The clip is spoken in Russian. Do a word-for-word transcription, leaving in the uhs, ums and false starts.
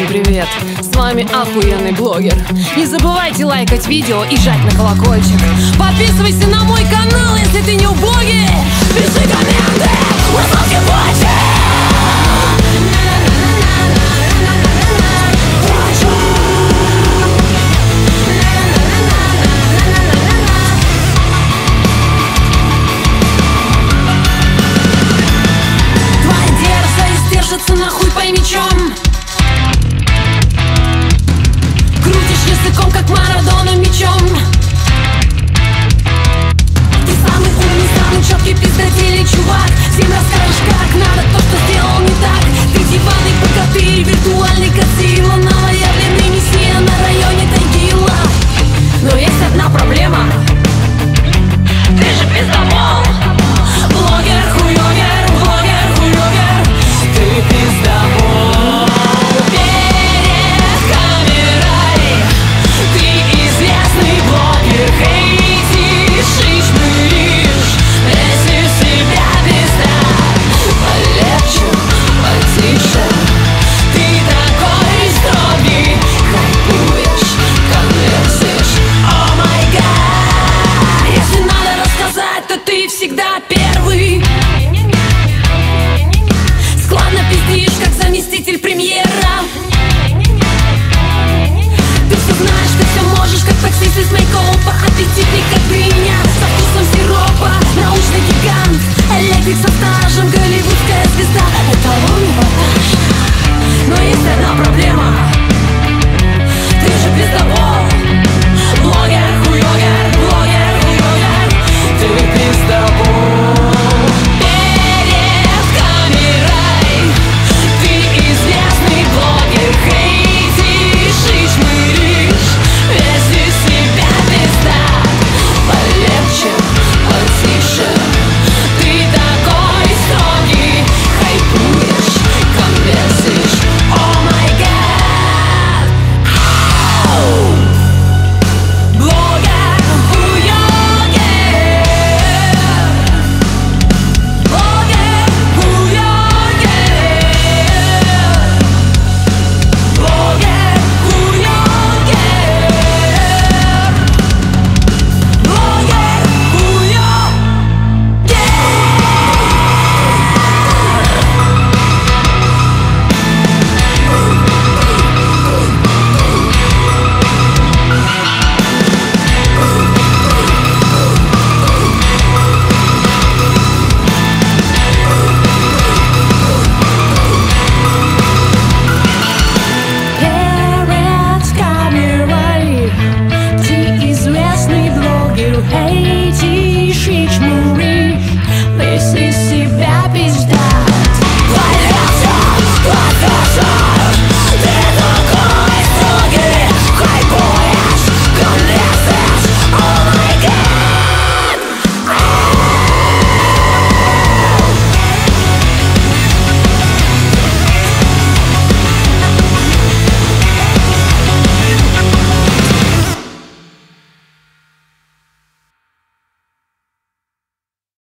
Всем привет! С вами охуенный блогер. Не забывайте лайкать видео и жать на колокольчик. Подписывайся на мой канал, если ты не убогий. Пиши комменты, высылки почты. Нахуй пойми чем. Крутишь языком, как Марадона мечом. Ты самый умный, самый четкий пиздатели, чувак. Всем расскажешь, как надо то, что сделал не так. Ты диванный богатырь.